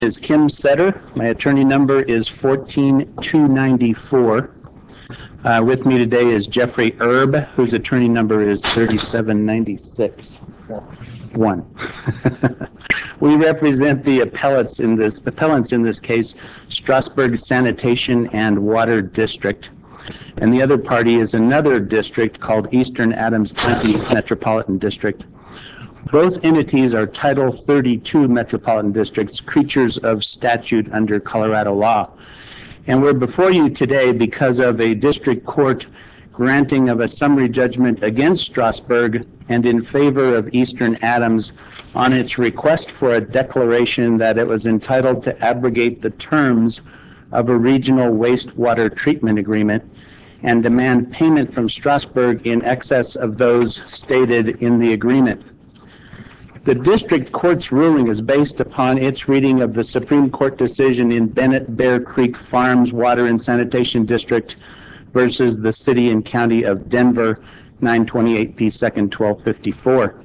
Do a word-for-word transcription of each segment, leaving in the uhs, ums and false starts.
Is Kim Setter. My attorney number is fourteen two ninety-four. Uh, with me today is Jeffrey Erb, whose attorney number is thirty-seven ninety-six. One. We represent the appellates in this appellants in this case, Strasburg Sanitation and Water District. And the other party is another district called Eastern Adams County Metropolitan District. Both entities are Title thirty-two metropolitan districts, creatures of statute under Colorado law. And we're before you today because of a district court granting of a summary judgment against Strasburg and in favor of Eastern Adams on its request for a declaration that it was entitled to abrogate the terms of a regional wastewater treatment agreement and demand payment from Strasburg in excess of those stated in the agreement. The district court's ruling is based upon its reading of the Supreme Court decision in Bennett Bear Creek Farms Water and Sanitation District versus the City and County of Denver, nine twenty-eight P second twelve fifty-four.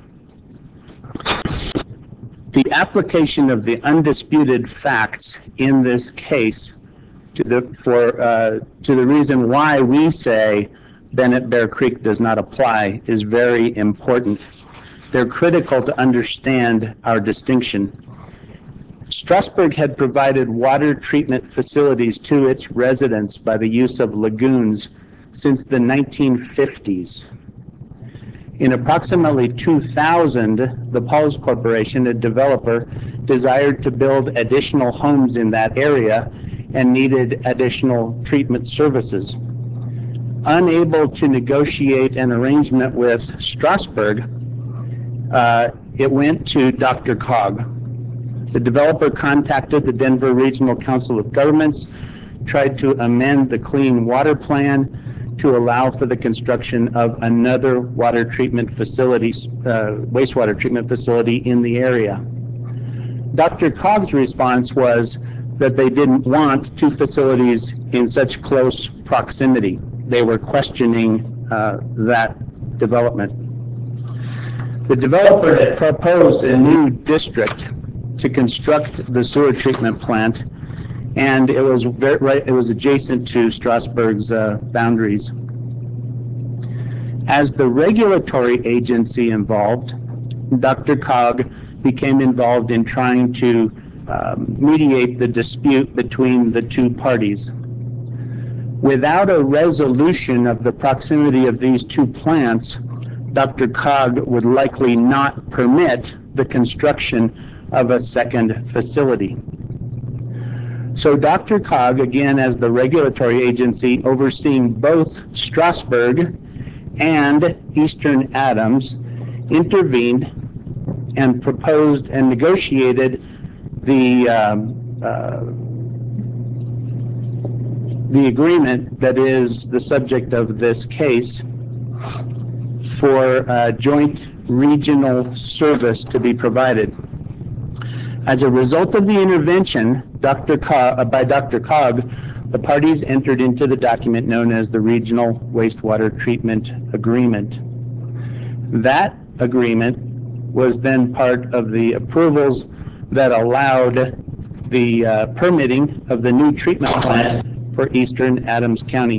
The application of the undisputed facts in this case to the for uh, to the reason why we say Bennett Bear Creek does not apply is very important. They're critical to understand our distinction. Strasburg had provided water treatment facilities to its residents by the use of lagoons since the nineteen fifties. In approximately two thousand, the Pauls Corporation, a developer, desired to build additional homes in that area and needed additional treatment services. Unable to negotiate an arrangement with Strasburg, Uh, it went to Doctor Cog. The developer contacted the Denver Regional Council of Governments, tried to amend the Clean Water Plan to allow for the construction of another water treatment facility, uh, wastewater treatment facility in the area. Doctor Cog's response was that they didn't want two facilities in such close proximity. They were questioning uh, that development. The developer had proposed a new district to construct the sewer treatment plant, and it was very, right, it was adjacent to Strasburg's uh, boundaries. As the regulatory agency involved, Doctor Cog became involved in trying to um, mediate the dispute between the two parties. Without a resolution of the proximity of these two plants, Doctor Cog would likely not permit the construction of a second facility. So Doctor Cog, again as the regulatory agency overseeing both Strasburg and Eastern Adams, intervened and proposed and negotiated the um, uh, the agreement that is the subject of this case for uh, joint regional service to be provided. As a result of the intervention Doctor Cog, uh, by Doctor Cog, the parties entered into the document known as the Regional Wastewater Treatment Agreement. That agreement was then part of the approvals that allowed the uh, permitting of the new treatment plant for Eastern Adams County.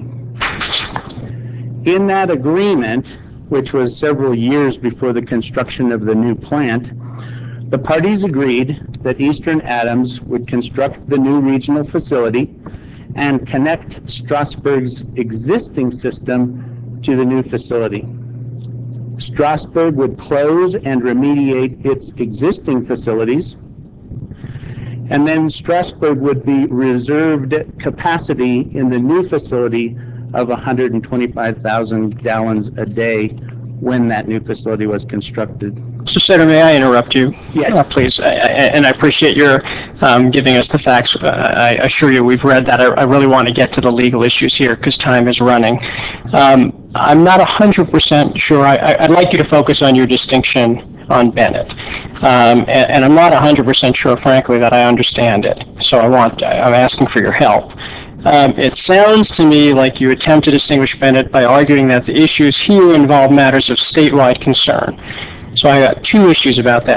In that agreement, which was several years before the construction of the new plant, the parties agreed that Eastern Adams would construct the new regional facility and connect Strasburg's existing system to the new facility. Strasburg would close and remediate its existing facilities, and then Strasburg would be reserved capacity in the new facility of one hundred twenty-five thousand gallons a day when that new facility was constructed. Mister Setter, may I interrupt you? Yes. Uh, please, I, I, and I appreciate your um, giving us the facts. Uh, I assure you we've read that. I, I really want to get to the legal issues here because time is running. Um, I'm not one hundred percent sure. I, I, I'd like you to focus on your distinction on Bennett. Um, and, and I'm not one hundred percent sure, frankly, that I understand it. So I want, I'm asking for your help. Um, it sounds to me like you attempt to distinguish Bennett by arguing that the issues here involve matters of statewide concern. So I got two issues about that.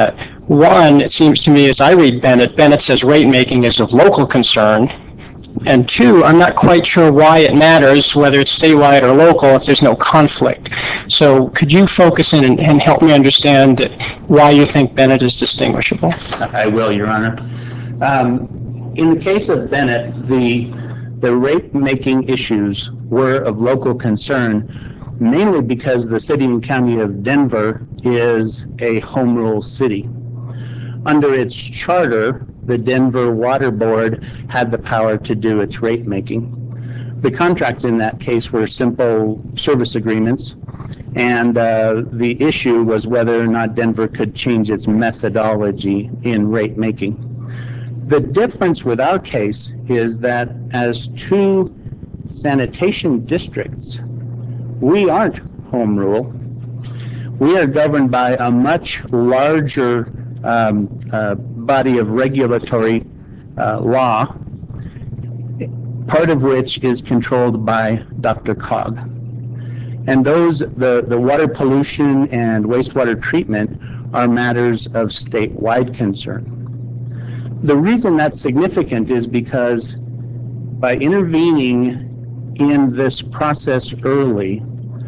One, it seems to me as I read Bennett, Bennett says rate making is of local concern. And two, I'm not quite sure why it matters whether it's statewide or local if there's no conflict. So could you focus in and, and help me understand why you think Bennett is distinguishable? I will, Your Honor. Um, in the case of Bennett, the, the rate-making issues were of local concern, mainly because the city and county of Denver is a home rule city. Under its charter, the Denver Water Board had the power to do its rate making. The contracts in that case were simple service agreements, and uh, the issue was whether or not Denver could change its methodology in rate making. The difference with our case is that as two sanitation districts, we aren't home rule. We are governed by a much larger um, uh, body of regulatory uh, law, part of which is controlled by DRCOG. And those, the, the water pollution and wastewater treatment are matters of statewide concern. The reason that's significant is because by intervening in this process early,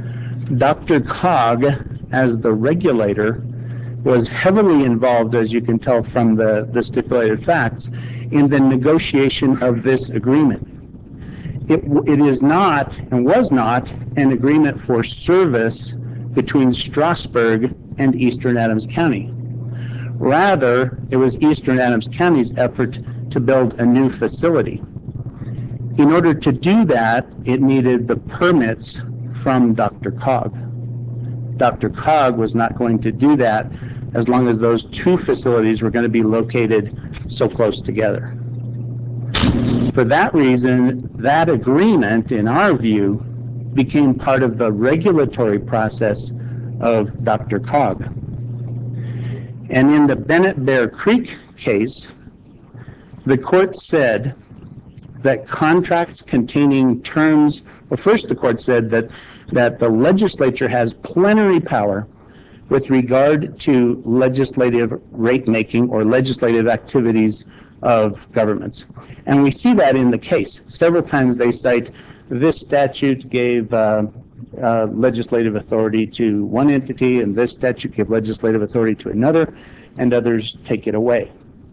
DRCOG, as the regulator, was heavily involved, as you can tell from the, the stipulated facts, in the negotiation of this agreement. It, it is not, and was not, an agreement for service between Strasburg and Eastern Adams County. Rather, it was Eastern Adams County's effort to build a new facility. In order to do that, it needed the permits from DRCOG. DRCOG was not going to do that as long as those two facilities were going to be located so close together. For that reason, that agreement, in our view, became part of the regulatory process of DRCOG. And in the Bennett Bear Creek case, the court said that contracts containing terms, well, first the court said that, that the legislature has plenary power with regard to legislative rate making or legislative activities of governments. And we see that in the case. Several times they cite this statute gave uh, uh, legislative authority to one entity, and this statute gave legislative authority to another, and others take it away.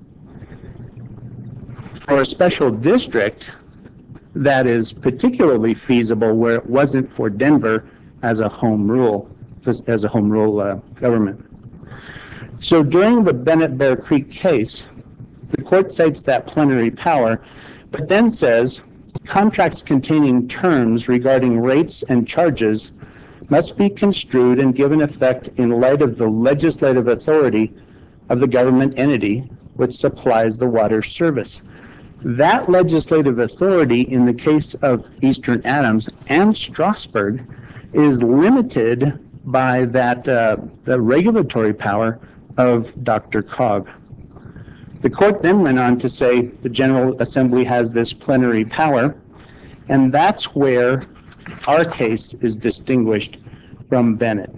For a special district, that is particularly feasible where it wasn't for Denver as a home rule, as a home rule uh, government. So during the Bennett Bear Creek case, the court cites that plenary power, but then says contracts containing terms regarding rates and charges must be construed and given effect in light of the legislative authority of the government entity which supplies the water service. That legislative authority in the case of Eastern Adams and Strasburg is limited by that uh, the regulatory power of DRCOG. The court then went on to say the General Assembly has this plenary power, and that's where our case is distinguished from Bennett.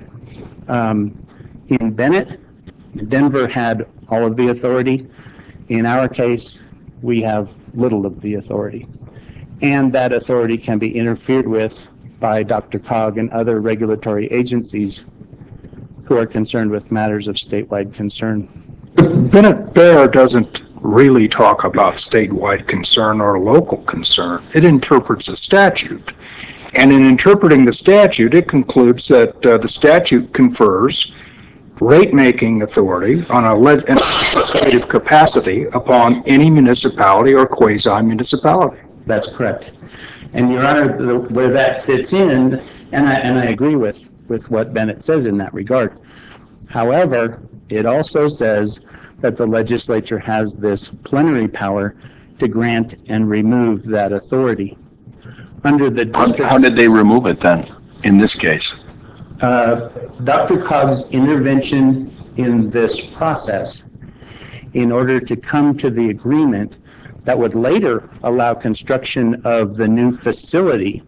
Um, in Bennett, Denver had all of the authority. In our case, we have little of the authority. And that authority can be interfered with by DRCOG and other regulatory agencies who are concerned with matters of statewide concern. Bennett Bear doesn't really talk about statewide concern or local concern. It interprets a statute. And in interpreting the statute, it concludes that uh, the statute confers rate-making authority on a legislative capacity upon any municipality or quasi-municipality. That's correct. And Your Honor, the, where that fits in, and I, and I agree with, with what Bennett says in that regard. However, it also says that the legislature has this plenary power to grant and remove that authority. Under the How, how did they remove it then, in this case? Uh, DRCOG's intervention in this process in order to come to the agreement that would later allow construction of the new facility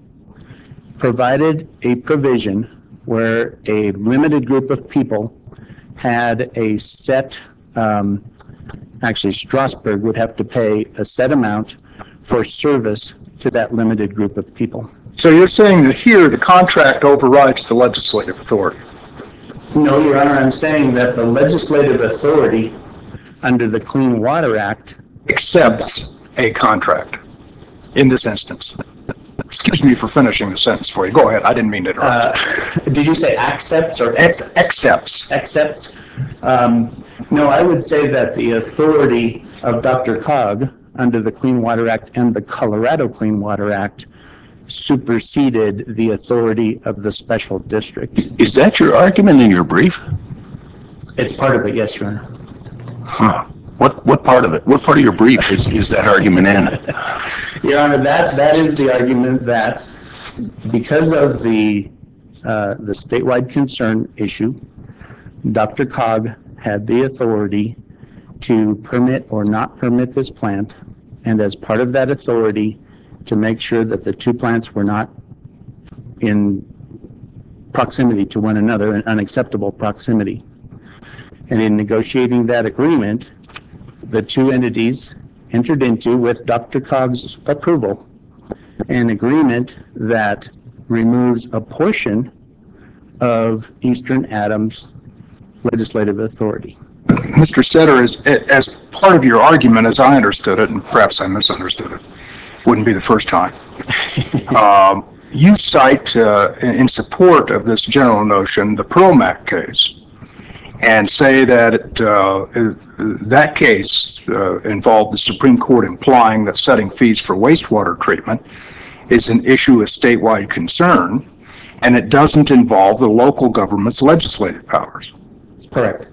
provided a provision where a limited group of people had a set um, actually Strasbourg would have to pay a set amount for service to that limited group of people. So you're saying that here the contract overrides the legislative authority? No, Your Honor, I'm saying that the legislative authority under the Clean Water Act Accepts a contract in this instance. Excuse me for finishing the sentence for you. Go ahead. I didn't mean to interrupt. Uh, did you say accepts or Ex- accepts? accepts. Accepts. Um, no, I would say that the authority of Doctor Cog under the Clean Water Act and the Colorado Clean Water Act superseded the authority of the special district. Is that your argument in your brief? It's part of it, yes, Your Honor. Huh. What, what part of it? What part of your brief is, is that argument in? Your Honor, that, that is the argument that because of the, uh, the statewide concern issue, Doctor Cog had the authority to permit or not permit this plant, and as part of that authority, to make sure that the two plants were not in proximity to one another, in unacceptable proximity. And in negotiating that agreement, the two entities entered into, with Doctor Cog's approval, an agreement that removes a portion of Eastern Adams' legislative authority. Mister Setter, as, as part of your argument, as I understood it, and perhaps I misunderstood it, wouldn't be the first time, um, you cite uh, in support of this general notion the Perlmac case, and say that it, uh, that case uh, involved the Supreme Court implying that setting fees for wastewater treatment is an issue of statewide concern, and it doesn't involve the local government's legislative powers. Correct.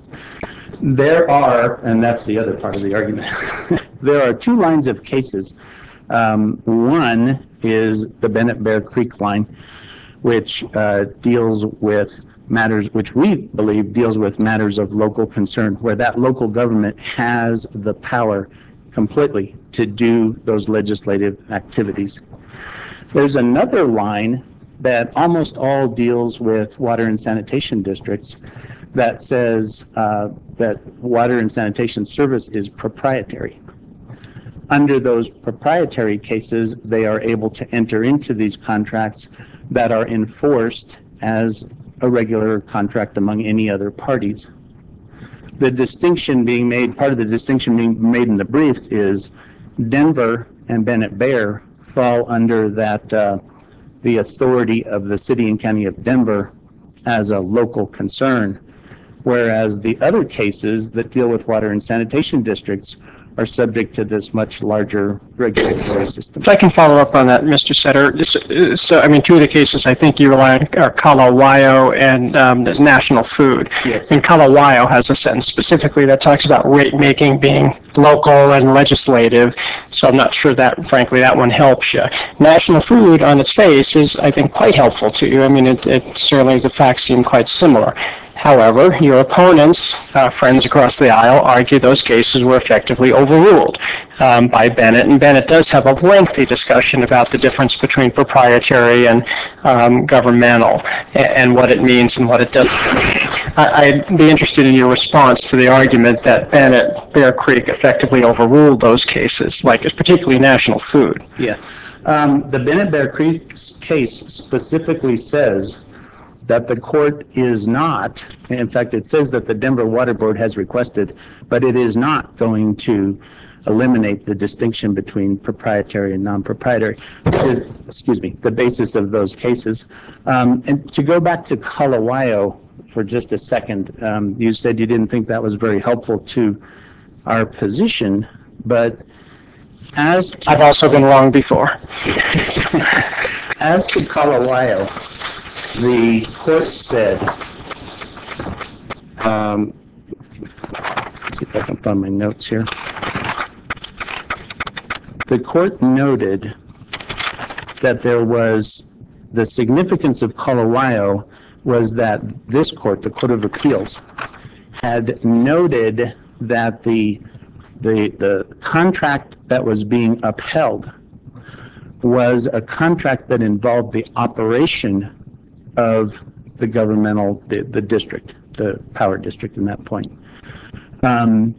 There are, and that's the other part of the argument, there are two lines of cases. Um, one is the Bennett Bear Creek line, which uh, deals with matters, which we believe deals with matters of local concern, where that local government has the power completely to do those legislative activities. There's another line that almost all deals with water and sanitation districts that says uh, that water and sanitation service is proprietary. Under those proprietary cases, they are able to enter into these contracts that are enforced as a regular contract among any other parties. The distinction being made, part of the distinction being made in the briefs is Denver and Bennett Bear fall under that, uh, the authority of the city and county of Denver as a local concern, whereas the other cases that deal with water and sanitation districts are subject to this much larger regulatory system. If I can follow up on that, Mister Setter. This, uh, so, I mean, two of the cases I think you rely on are Kalawayo and um, there's National Food. Yes. And Kalawayo has a sentence specifically that talks about rate making being local and legislative. So I'm not sure that, frankly, that one helps you. National Food, on its face, is, I think, quite helpful to you. I mean, it, it certainly, the facts seem quite similar. However, your opponents, uh, friends across the aisle, argue those cases were effectively overruled um, by Bennett, and Bennett does have a lengthy discussion about the difference between proprietary and um, governmental, and, and what it means and what it doesn't. I, I'd be interested in your response to the argument that Bennett, Bear Creek effectively overruled those cases, like particularly National Food. Yeah. Um, the Bennett Bear Creek case specifically says that the court is not, in fact, it says that the Denver Water Board has requested, but it is not going to eliminate the distinction between proprietary and non-proprietary, which is, excuse me, the basis of those cases. Um, and to go back to Kalawayo for just a second, um, you said you didn't think that was very helpful to our position, but as to, I've also been wrong before. as to Kalawayo, the court said, um, let's see if I can find my notes here. The court noted that there was, the significance of Kalawayo was that this court, the Court of Appeals, had noted that the, the, the contract that was being upheld was a contract that involved the operation of the governmental, the, the district, the power district in that point. um,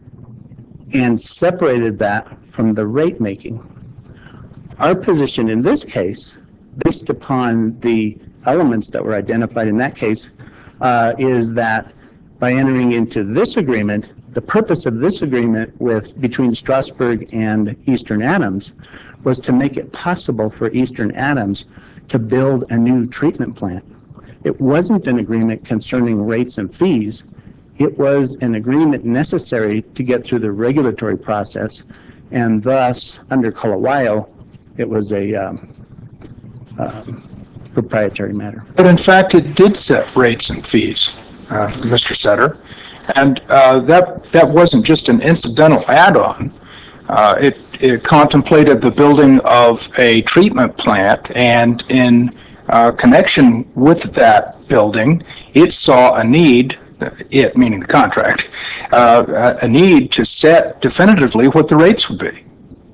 and separated that from the rate making. Our position in this case, based upon the elements that were identified in that case, uh, is that by entering into this agreement, the purpose of this agreement with between Strasburg and Eastern Adams was to make it possible for Eastern Adams to build a new treatment plant. It wasn't an agreement concerning rates and fees. It was an agreement necessary to get through the regulatory process, and thus, under Kalawao, it was a um, um, proprietary matter. But in fact, it did set rates and fees, uh, Mister Setter, and uh, that that wasn't just an incidental add-on. Uh, it, it contemplated the building of a treatment plant, and in uh, connection with that building, it saw a need, it meaning the contract, uh, a need to set definitively what the rates would be.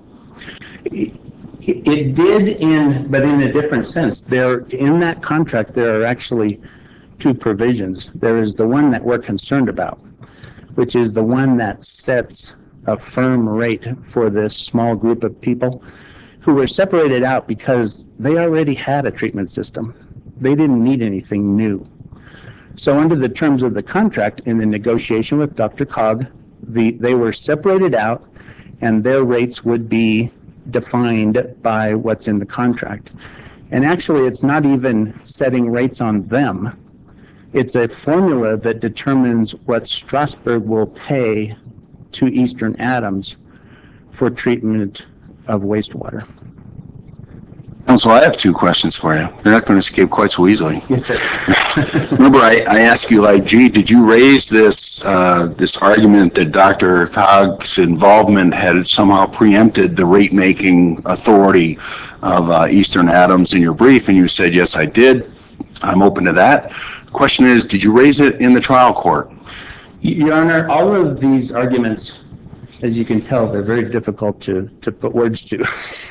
It, it did, in but in a different sense. There, in that contract, there are actually two provisions. There is the one that we're concerned about, which is the one that sets a firm rate for this small group of people who were separated out because they already had a treatment system. They didn't need anything new. So under the terms of the contract, in the negotiation with Doctor Cog, the, they were separated out and their rates would be defined by what's in the contract. And actually, it's not even setting rates on them. It's a formula that determines what Strasburg will pay to Eastern Adams for treatment of wastewater. Council, I have two questions for you. They're not going to escape quite so easily. Yes, sir. Remember, I, I asked you, like, gee, did you raise this uh, this argument that Doctor Cog's involvement had somehow preempted the rate-making authority of uh, Eastern Adams in your brief? And you said, yes, I did. I'm open to that. The question is, did you raise it in the trial court? Your Honor, all of these arguments, as you can tell, they're very difficult to, to put words to.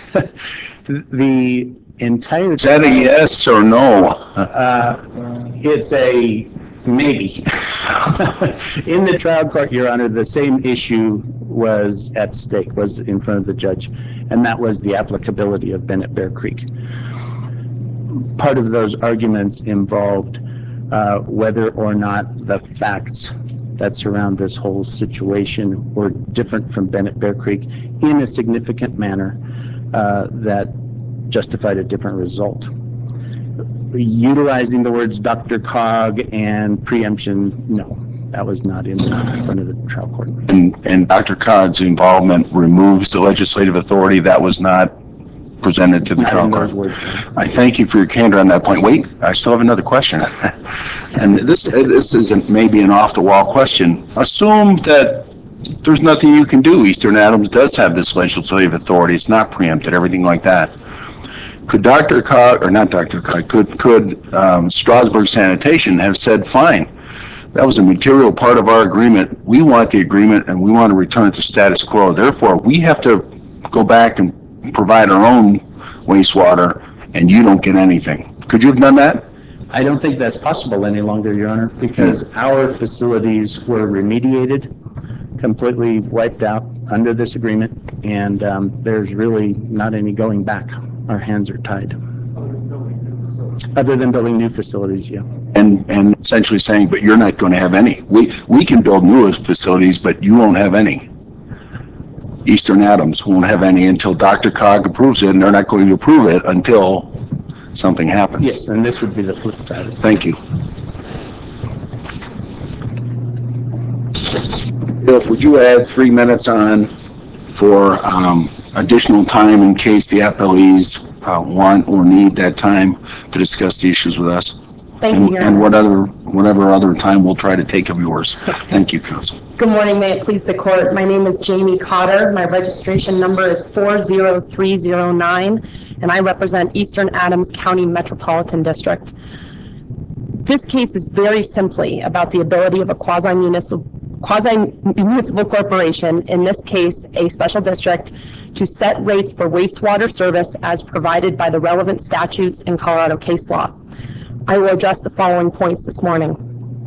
The entire... Is that a yes or no? Uh, it's a maybe. In the trial court, Your Honor, the same issue was at stake, was in front of the judge, and that was the applicability of Bennett Bear Creek. Part of those arguments involved uh, whether or not the facts that surround this whole situation were different from Bennett Bear Creek in a significant manner uh, that justified a different result. Utilizing the words Doctor Cog and preemption, no, that was not in, the, in front of the trial court. And, and Doctor Cog's involvement removes the legislative authority that was not presented to the trial court. I thank you for your candor on that point. Wait, I still have another question. And this this isn't maybe an off-the-wall question. Assume that there's nothing you can do. Eastern Adams does have this legislative authority. It's not preempted, everything like that. Could Doctor Cog, or not Doctor Cog, could, could um, Strasburg Sanitation have said, fine, that was a material part of our agreement. We want the agreement and we want to return it to status quo. Therefore, we have to go back and provide our own wastewater and you don't get anything. Could you have done that? I don't think that's possible any longer, Your Honor, because mm. our facilities were remediated, completely wiped out under this agreement, and um, there's really not any going back. Our hands are tied. Other than building new facilities, yeah. And and essentially saying, but you're not going to have any. We we can build new facilities, but you won't have any. Eastern Adams won't have any until Doctor Cog approves it, and they're not going to approve it until something happens. Yes, and this would be the flip side. Thank you. Bill, would you add three minutes on for um, additional time in case the appellees uh, want or need that time to discuss the issues with us? Thank and, you, Your and Honor. what other, whatever other time we'll try to take of yours. Thank you, Counsel. Good morning, may it please the court. My name is Jamie Cotter. My registration number is four zero three zero nine, and I represent Eastern Adams County Metropolitan District. This case is very simply about the ability of a quasi-municipal quasi-municipal corporation, in this case a special district, to set rates for wastewater service as provided by the relevant statutes in Colorado case law. I will address the following points this morning.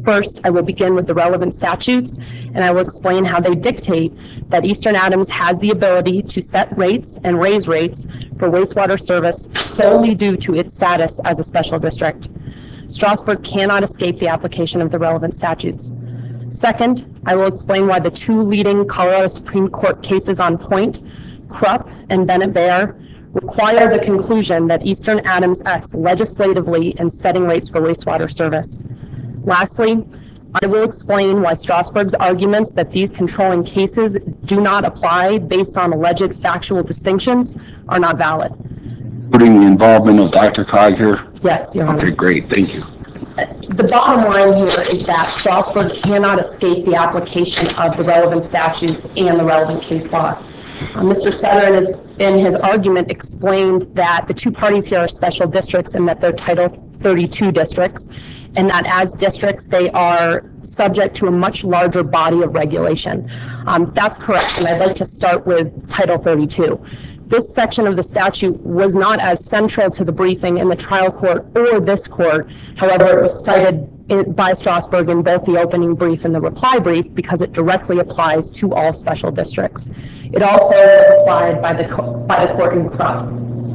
First, I will begin with the relevant statutes, and I will explain how they dictate that Eastern Adams has the ability to set rates and raise rates for wastewater service solely due to its status as a special district. Strasburg cannot escape the application of the relevant statutes. Second, I will explain why the two leading Colorado Supreme Court cases on point, Krupp and Bennett-Baer, require the conclusion that Eastern Adams acts legislatively in setting rates for wastewater service. Lastly, I will explain why Strasburg's arguments that these controlling cases do not apply based on alleged factual distinctions are not valid. Putting the involvement of Doctor Cog here? Yes, Your Honor. Okay, great, thank you. The bottom line here is that Strasburg cannot escape the application of the relevant statutes and the relevant case law. Uh, Mister Sutter in his, in his argument explained that the two parties here are special districts and that they're Title thirty-two districts, and that as districts they are subject to a much larger body of regulation. Um, that's correct, and I'd like to start with Title thirty-two. This section of the statute was not as central to the briefing in the trial court or this court. However, it was cited in, by Strasburg in both the opening brief and the reply brief because it directly applies to all special districts. It also was applied by the, by the court in Krupp.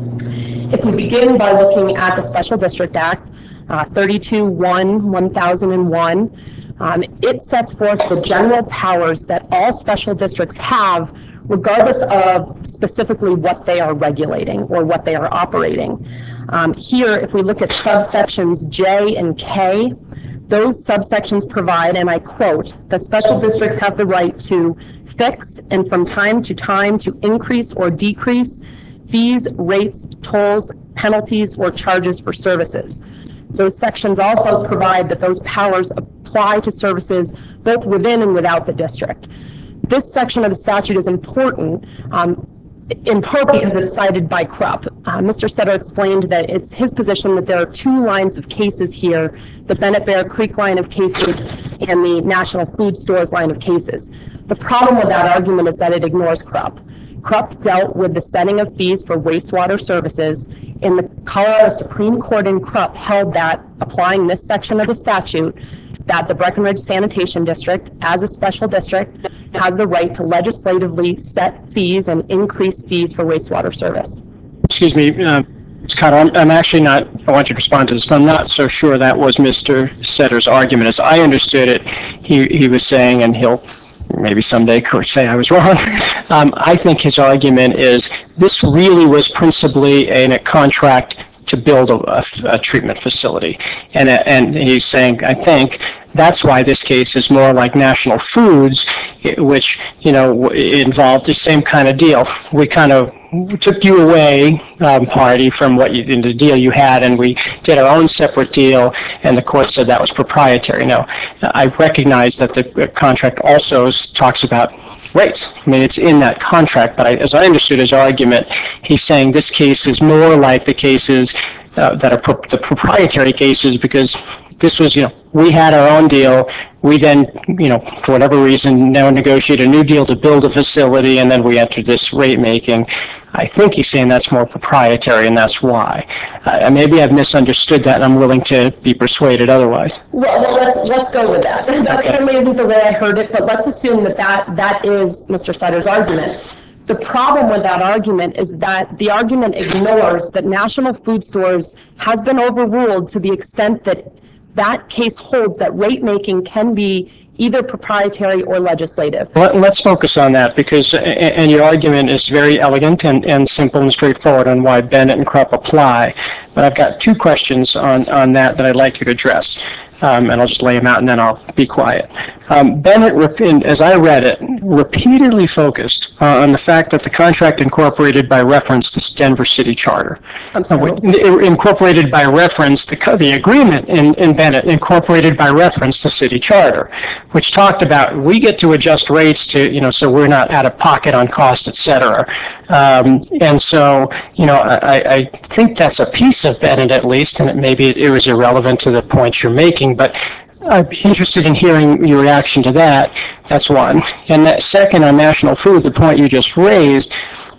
If we begin by looking at the Special District Act, uh, thirty-two one one thousand one, um, it sets forth the general powers that all special districts have regardless of specifically what they are regulating or what they are operating. Um, here, if we look at subsections J and K, those subsections provide, and I quote, that special districts have the right to fix and from time to time to increase or decrease fees, rates, tolls, penalties, or charges for services. Those sections also provide that those powers apply to services both within and without the district. This section of the statute is important um, in part because it's cited by Krupp. Uh, Mister Sutter explained that it's his position that there are two lines of cases here, the Bennett-Bear Creek line of cases and the National Food Stores line of cases. The problem with that argument is that it ignores Krupp. Krupp dealt with the setting of fees for wastewater services, and the Colorado Supreme Court in Krupp held that, applying this section of the statute, that the Breckenridge Sanitation District, as a special district, has the right to legislatively set fees and increase fees for wastewater service. Excuse me, uh, Miz Cotter, I'm, I'm actually not, I want you to respond to this, but I'm not so sure that was Mister Sutter's argument. As I understood it, he, he was saying, and he'll maybe someday say I was wrong, um, I think his argument is this really was principally in a contract to build a, a, a treatment facility. And, and he's saying, I think, that's why this case is more like National Foods, which, you know, involved the same kind of deal. We kind of took you away, um, party, from what you, in the deal you had, and we did our own separate deal, and the court said that was proprietary. Now, I recognize that the contract also talks about rates. I mean, it's in that contract, but I, as I understood his argument, he's saying this case is more like the cases uh, that are pro- the proprietary cases, because this was, you know, we had our own deal. We then, you know, for whatever reason, now negotiate a new deal to build a facility, and then we entered this rate making. I think he's saying that's more proprietary, and that's why. Uh, maybe I've misunderstood that, and I'm willing to be persuaded otherwise. Well, well let's let's go with that. That Okay. certainly isn't the way I heard it, but let's assume that that, that is Mister Sutter's argument. The problem with that argument is that the argument ignores that National Food Stores has been overruled to the extent that that case holds that rate making can be either proprietary or legislative. Let, let's focus on that, because, and your argument is very elegant and, and simple and straightforward on why Bennett and Krupp apply. But I've got two questions on, on that that I'd like you to address. Um, and I'll just lay them out and then I'll be quiet. Um, Bennett, as I read it, repeatedly focused uh, on the fact that the contract incorporated by reference this Denver City Charter. I'm sorry. Uh, incorporated by reference, the, the agreement in, in Bennett incorporated by reference the city charter, which talked about we get to adjust rates to, you know, so we're not out of pocket on costs, et cetera. Um, and so, you know, I, I think that's a piece of Bennett at least, and it, maybe it, it was irrelevant to the points you're making, but I'd be interested in hearing your reaction to that. That's one. And that second, on National Food, the point you just raised,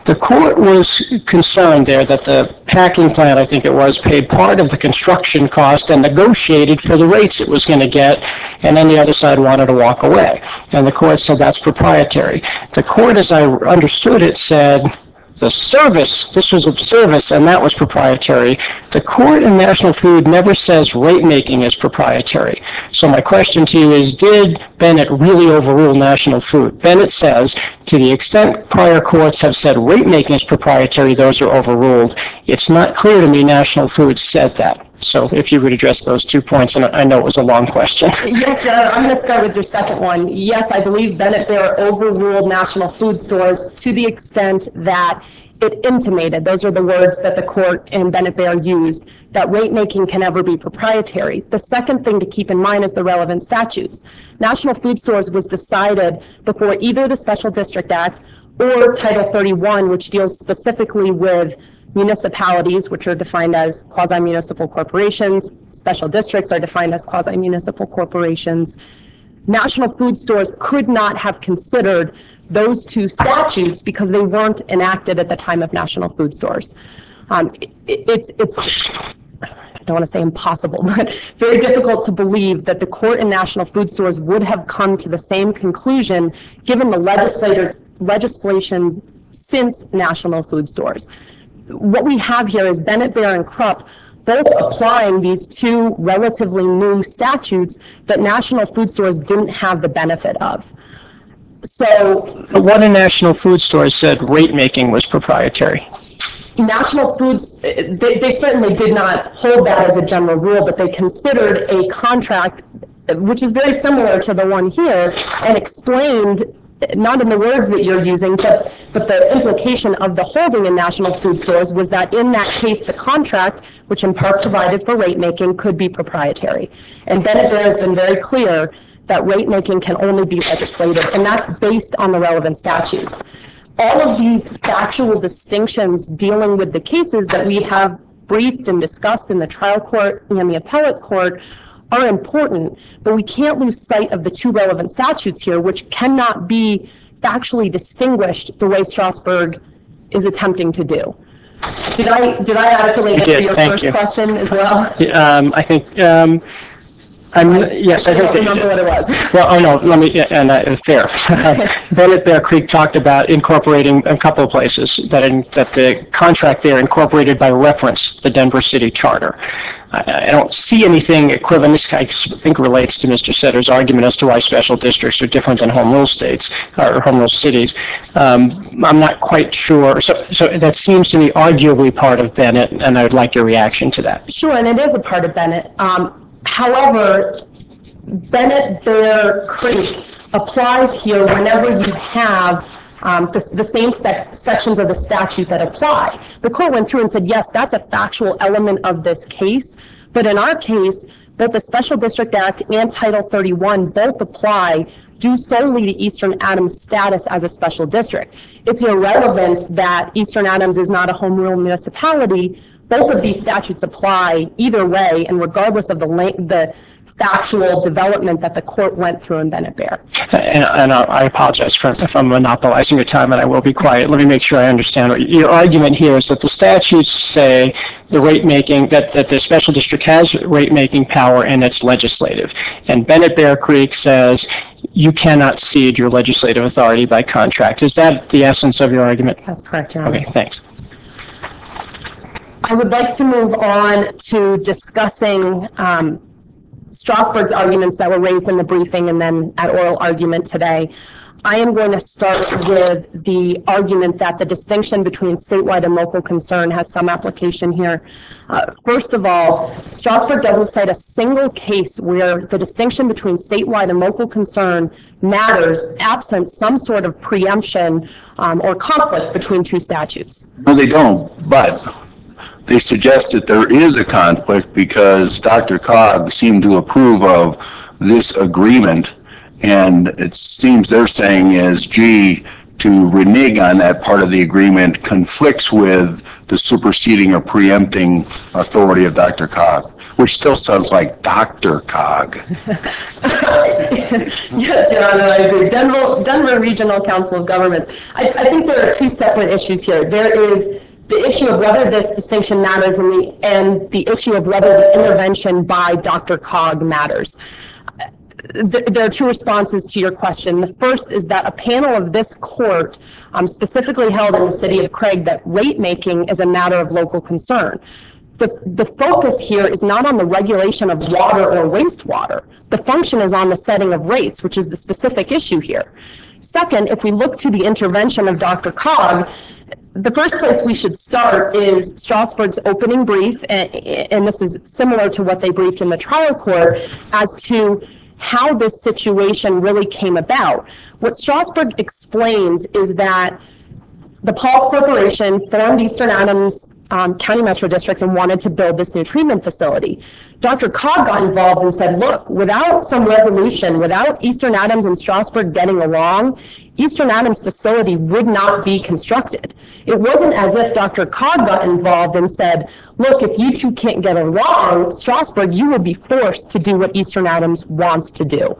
The court was concerned there that the packing plant, I think it was, paid part of the construction cost and negotiated for the rates it was going to get, and then the other side wanted to walk away. And the court said that's proprietary. The court, as I understood it, said the service, this was a service, and that was proprietary. The court in National Food never says rate making is proprietary. So my question to you is, did Bennett really overrule National Food? Bennett says, to the extent prior courts have said rate making is proprietary, those are overruled. It's not clear to me National Food said that. So if you would address those two points, and I know it was a long question. Yes, Your Honor, I'm going to start with your second one. Yes, I believe Bennett Bear overruled National Food Stores to the extent that it intimated, those are the words that the court in Bennett Bear used, that rate making can never be proprietary. The second thing to keep in mind is the relevant statutes. National Food Stores was decided before either the Special District Act or Title thirty-one, which deals specifically with municipalities, which are defined as quasi-municipal corporations. Special districts are defined as quasi-municipal corporations. National Food Stores could not have considered those two statutes because they weren't enacted at the time of National Food Stores. Um, it, it's, it's, I don't want to say impossible, but very difficult to believe that the court in National Food Stores would have come to the same conclusion given the legislators, legislation since National Food Stores. What we have here is Bennett, Bear, and Krupp both applying these two relatively new statutes that National Food Stores didn't have the benefit of. So, What in National Food Stores said rate making was proprietary? National Foods, they, they certainly did not hold that as a general rule, but they considered a contract, which is very similar to the one here, and explained, not in the words that you're using, but, but the implication of the holding in National Food Stores was that in that case, the contract, which in part provided for rate making, could be proprietary. And Bennett Bear has been very clear that rate making can only be legislative, and that's based on the relevant statutes. All of these factual distinctions dealing with the cases that we have briefed and discussed in the trial court and the appellate court are important, but we can't lose sight of the two relevant statutes here, which cannot be factually distinguished the way Strasburg is attempting to do. Did I did I adequately answer your first you. question as well? Um, I think. Um, I'm, yes, I, I don't think remember what it was. Well, oh no, let me, and uh, fair. Bennett Bear Creek talked about incorporating a couple of places that in, that the contract there incorporated by reference the Denver City Charter. I, I don't see anything equivalent. This I think relates to Mister Setter's argument as to why special districts are different than home rule states or home rule cities. Um, I'm not quite sure. So, so that seems to me arguably part of Bennett, and I would like your reaction to that. Sure, and it is a part of Bennett. Um, However, Bennett Bear Creek applies here whenever you have um, the, the same sec sections of the statute that apply. The court went through and said, yes, that's a factual element of this case, but in our case, both the Special District Act and Title thirty-one both apply due solely to Eastern Adams' status as a special district. It's irrelevant that Eastern Adams is not a home rule municipality. Both of these statutes apply either way, and regardless of the the factual development that the court went through in Bennett Bear. And, and I apologize for if I'm monopolizing your time, and I will be quiet. Let me make sure I understand. Your argument here is that the statutes say the rate making, that, that the special district has rate making power and it's legislative. And Bennett Bear Creek says you cannot cede your legislative authority by contract. Is that the essence of your argument? That's correct, Your Honor. Okay, thanks. I would like to move on to discussing um, Strasburg's arguments that were raised in the briefing and then at oral argument today. I am going to start with the argument that the distinction between statewide and local concern has some application here. Uh, first of all, Strasburg doesn't cite a single case where the distinction between statewide and local concern matters absent some sort of preemption um, or conflict between two statutes. No, they don't, but they suggest that there is a conflict because DRCOG seemed to approve of this agreement, and it seems they're saying is, gee, to renege on that part of the agreement conflicts with the superseding or preempting authority of Doctor-Cog, which still sounds like Doctor-Cog. Yes, Your Honor, I agree. Denver, Denver Regional Council of Governments. I, I think there are two separate issues here. There is the issue of whether this distinction matters and the, and the issue of whether the intervention by Doctor-Cog matters. There are two responses to your question. The first is that a panel of this court um, specifically held in the city of Craig that rate making is a matter of local concern. The, the focus here is not on the regulation of water or wastewater. The function is on the setting of rates, which is the specific issue here. Second, if we look to the intervention of Doctor-Cog, the first place we should start is Strasburg's opening brief, and, and this is similar to what they briefed in the trial court, as to how this situation really came about. What Strasburg explains is that the Pauls Corporation formed Eastern Adams um, County Metro District and wanted to build this new treatment facility. Doctor-Cog got involved and said, look, without some resolution, without Eastern Adams and Strasburg getting along, Eastern Adams facility would not be constructed. It wasn't as if Doctor-Cog got involved and said, look, if you two can't get along, Strasburg, you will be forced to do what Eastern Adams wants to do.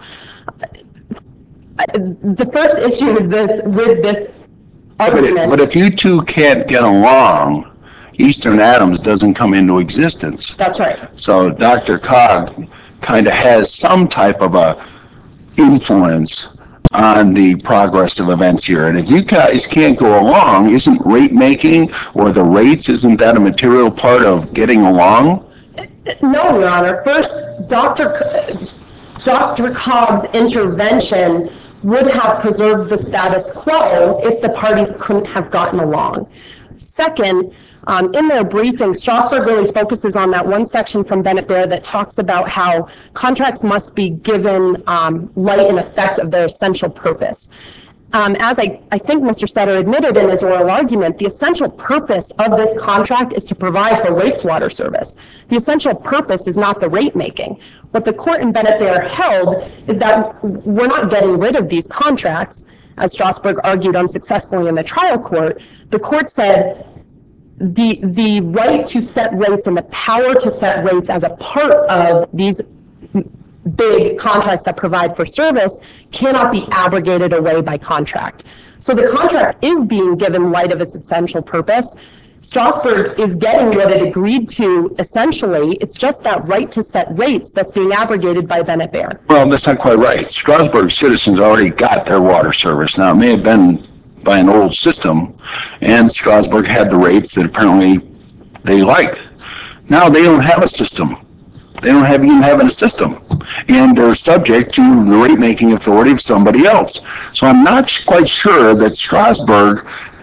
The first issue is this, with this argument. But if you two can't get along, Eastern Adams doesn't come into existence. That's right. So Doctor-Cog kind of has some type of a influence on the progress of events here. And if you guys can't go along, isn't rate making or the rates, isn't that a material part of getting along? No, Your Honor. First, Doctor Doctor-Cog's intervention would have preserved the status quo if the parties couldn't have gotten along. Second, Um, in their briefing, Strasburg really focuses on that one section from Bennett-Bear that talks about how contracts must be given um, light and effect of their essential purpose. Um, as I, I think Mister Sutter admitted in his oral argument, the essential purpose of this contract is to provide for wastewater service. The essential purpose is not the rate making. What the court in Bennett-Bear held is that we're not getting rid of these contracts, as Strasburg argued unsuccessfully in the trial court. The court said, The, the right to set rates and the power to set rates as a part of these big contracts that provide for service cannot be abrogated away by contract. So the contract is being given light of its essential purpose. Strasburg is getting what it agreed to essentially. It's just that right to set rates that's being abrogated by Bennett-Bear. Well, that's not quite right. Strasburg citizens already got their water service. Now, it may have been by an old system, and Strasburg had the rates that apparently they liked. Now they don't have a system. They don't have even have a system, and they're subject to the rate-making authority of somebody else. So I'm not quite sure that Strasburg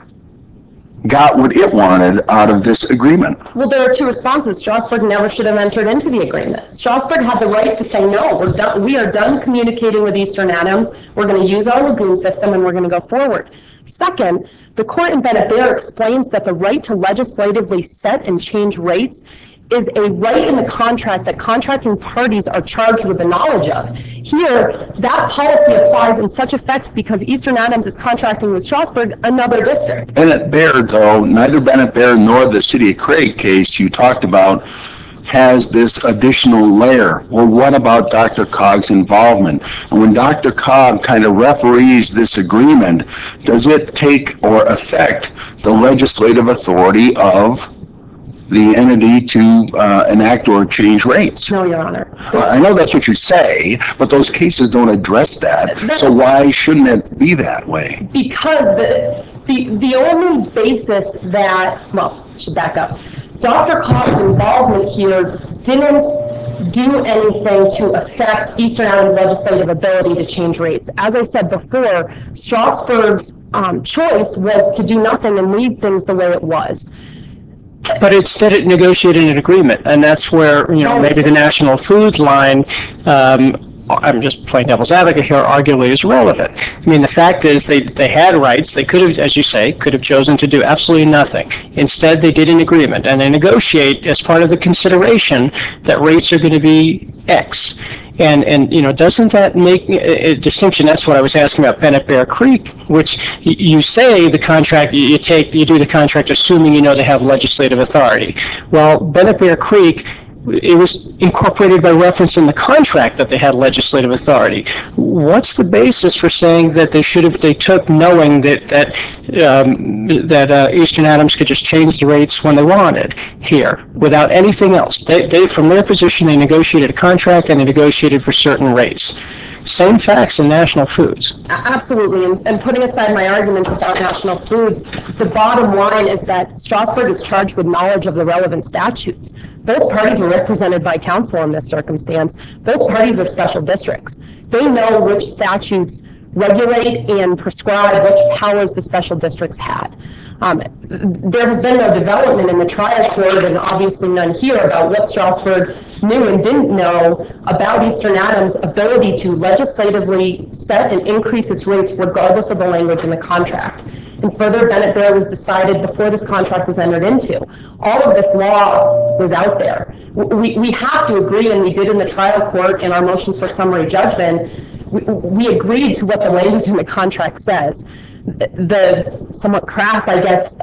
got what it wanted out of this agreement. Well, there are two responses. Strasburg never should have entered into the agreement. Strasburg had the right to say, no, we're done, we are done communicating with Eastern Adams. We're going to use our lagoon system and we're going to go forward. Second, the court in Bennett-Bear explains that the right to legislatively set and change rates is a right in the contract that contracting parties are charged with the knowledge of. Here, that policy applies in such effect because Eastern Adams is contracting with Strasburg, another district. Bennett-Bear, though, neither Bennett-Bear nor the City of Craig case you talked about has this additional layer. Well, what about Doctor-Cog's involvement? And when Doctor-Cog kind of referees this agreement, does it take or affect the legislative authority of the entity to uh, enact or change rates? No, Your Honor. Uh, I know that's what you say, but those cases don't address that. That- So why shouldn't it be that way? Because the, the, the only basis that, well, I should back up. Doctor-Cog's involvement here didn't do anything to affect Eastern Adams' legislative ability to change rates. As I said before, Strasburg's um, choice was to do nothing and leave things the way it was. But instead it negotiated an agreement, and that's where, you know, maybe the National Food line um, I'm just playing devil's advocate here, arguably is relevant. I mean, the fact is they, they had rights. They could have, as you say, could have chosen to do absolutely nothing. Instead, they did an agreement, and they negotiate as part of the consideration that rates are going to be X. And, and, you know, doesn't that make a, a distinction? That's what I was asking about Bennett Bear Creek, which y- you say the contract, you, you take, you do the contract assuming you know they have legislative authority. Well, Bennett Bear Creek, it was incorporated by reference in the contract that they had legislative authority. What's the basis for saying that they should have, they took knowing that, that, um, that uh, Eastern Adams could just change the rates when they wanted here without anything else? They, they, from their position, they negotiated a contract and they negotiated for certain rates. Same facts in National Foods. Absolutely, and, and putting aside my arguments about National Foods, the bottom line is that Strasburg is charged with knowledge of the relevant statutes. Both parties were represented by counsel in this circumstance. Both parties are special districts. They know which statutes regulate and prescribe which powers the special districts had. Um, there has been no development in the trial court, and obviously none here, about what Strasburg knew and didn't know about Eastern Adams' ability to legislatively set and increase its rates regardless of the language in the contract. And further, Bennett Bear was decided before this contract was entered into. All of this law was out there. We, we have to agree, and we did in the trial court in our motions for summary judgment, we, we agreed to what the language in the contract says. The somewhat crass, I guess,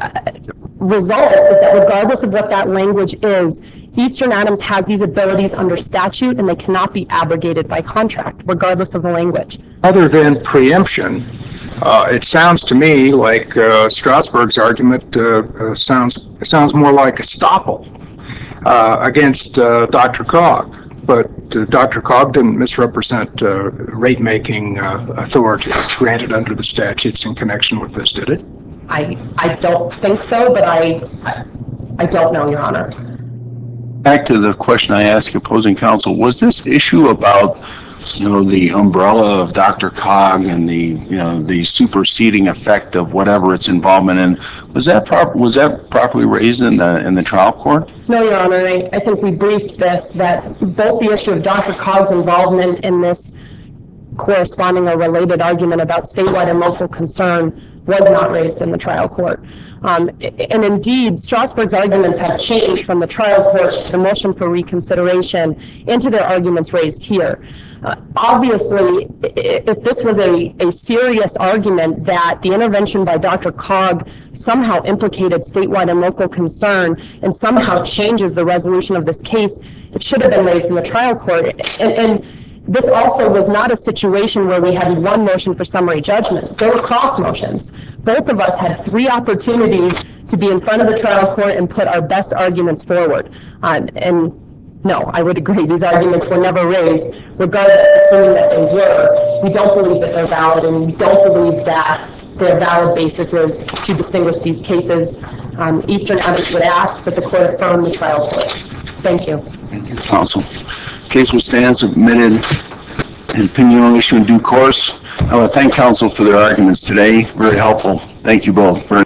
result is that regardless of what that language is, Eastern Adams has these abilities under statute and they cannot be abrogated by contract, regardless of the language. Other than preemption, uh, it sounds to me like uh, Strasburg's argument uh, uh, sounds sounds more like estoppel uh, against uh, Doctor Cog. But uh, Doctor Cog didn't misrepresent uh, rate-making uh, authorities granted under the statutes in connection with this, did it? I, I don't think so, but I, I, I don't know, Your Honor. Back to the question I asked opposing counsel, was this issue about, you know, the umbrella of Doctor Cog and the, you know, the superseding effect of whatever its involvement in, was that prop, was that properly raised in the, in the trial court? No, Your Honor, I, I think we briefed this, that both the issue of Doctor Cog's involvement in this corresponding or related argument about statewide and local concern was not raised in the trial court. Um, and indeed, Strasburg's arguments have changed from the trial court to the motion for reconsideration into their arguments raised here. Uh, obviously, if this was a, a serious argument that the intervention by Doctor Cog somehow implicated statewide and local concern and somehow changes the resolution of this case, it should have been raised in the trial court. And, and this also was not a situation where we had one motion for summary judgment. There were cross motions. Both of us had three opportunities to be in front of the trial court and put our best arguments forward. Um, and no, I would agree, these arguments were never raised, regardless, assuming that they were. We don't believe that they're valid, and we don't believe that there are valid bases to distinguish these cases. Um, Eastern Adams would ask that the court affirm the trial court. Thank you. Thank you, counsel. Case will stand submitted and opinion will issue in due course. I want to thank counsel for their arguments today. Very helpful. Thank you both. Very